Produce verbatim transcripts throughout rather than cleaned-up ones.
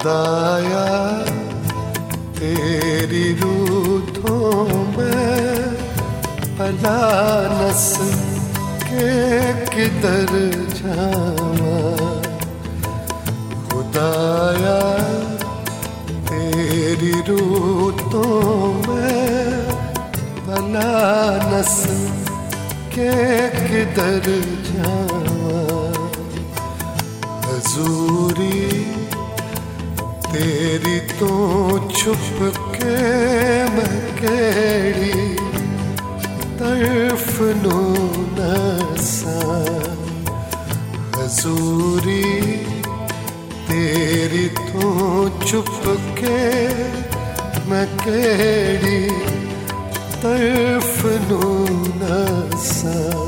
खुदाया तेरी रूठों में भला नस के किधर जावां। खुदाया तेरी रूठों में भला नस के किधर जावां। हजूरी तेरी तो छुप के मैं केड़ी तरफ नू नसां। हजूरी तेरी तो छुप के मैं केड़ी तरफ नू नसां।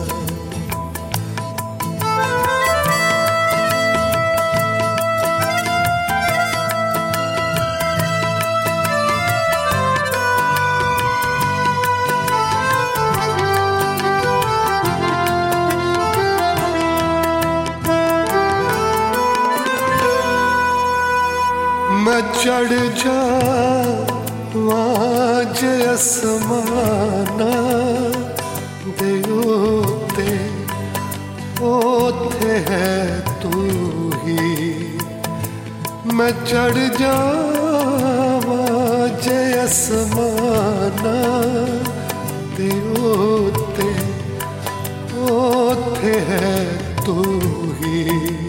मैं चढ़ जावां जे आसमाना दे उत्ते, ओथे है तू ही। मैं चढ़ जावां जे आसमाना दे उत्ते, ओथे है तू ही।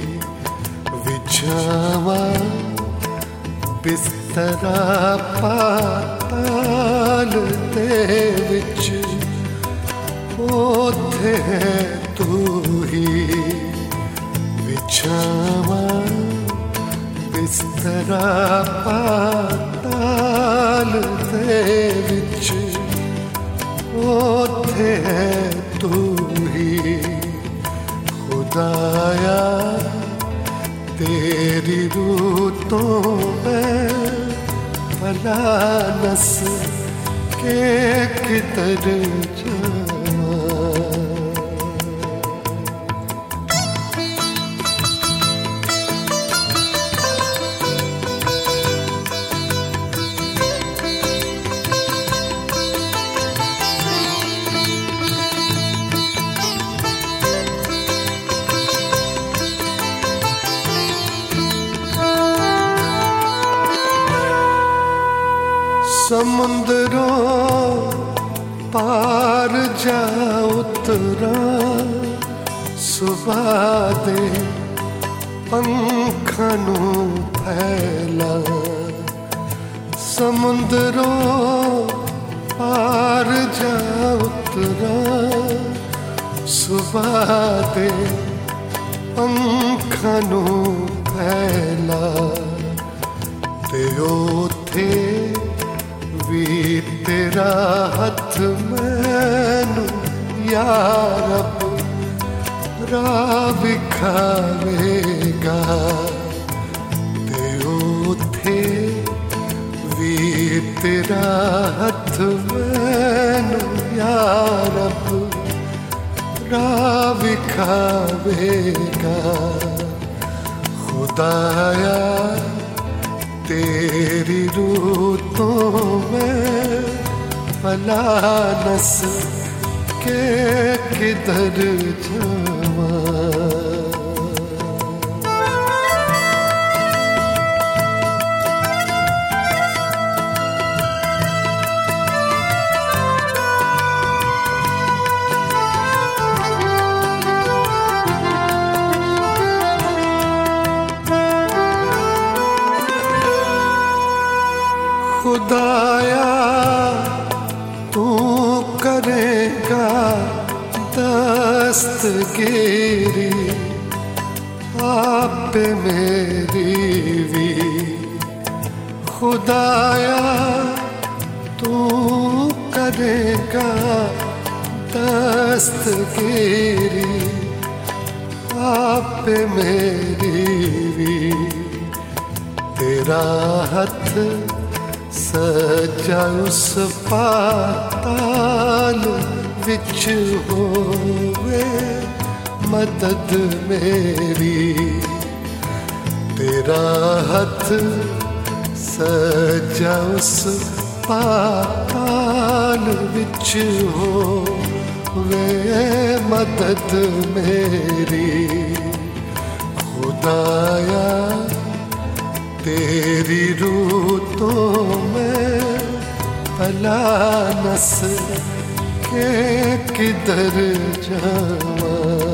विछावां बिस्तरा पाताल दे विच, ओथे है तू ही। विछावां बिस्तरा पाताल दे विच, ओथे है तू ही। खुदाया तेरी रूठों में भला नस के किधर जावां। समुंदरों पार जा उतरा, सुबह दे पंखां नू फैला। समुंदरों पार जा उतरा, सुबह दे पंखां नू फैला। ते ओथे भी तेरा हथ मैनू या रब राह विखावेगा। ते ओथे भी तेरा हथ मैनू या रब राह विखावेगा। खुदाया तेरी रूठों में भला नस के किधर जावां। खुदाया तू करेगा दस्तगीरी, आप मेरी भी। खुदाया तू करेगा दस्तगीरी, आप मेरी भी। तेरा हथ सजा उस पाताल विच होवे मदद मेरी। तेरा हथ सजा उस पाताल विच होवे मदद मेरी। खुदाया तेरी रूह तो मैं भला नस के किधर जावां।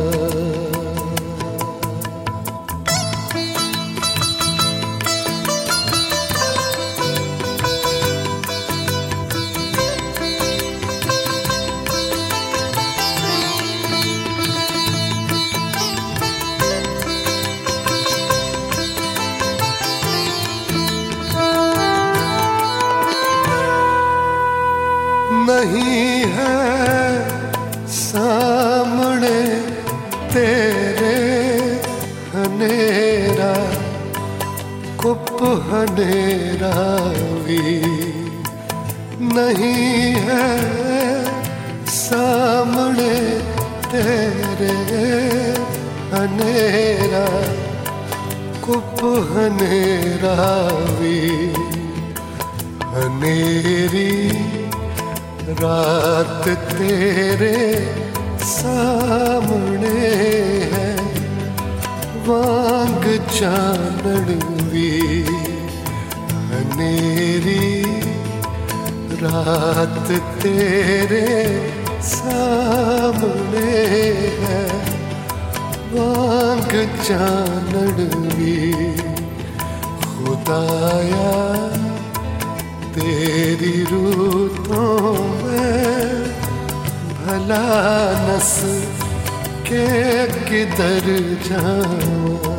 नहीं है सामने तेरे हनेरा कुप हनेरा भी नहीं है सामने तेरे हनेरा कुप हनेरा भी। हनेरी रात तेरे सामने है वांग चानन भी। हनेरी रात तेरे सामने है वांग चानन भी। खुदाया तेरी रूह तो मैं भला नस के किधर जाऊं।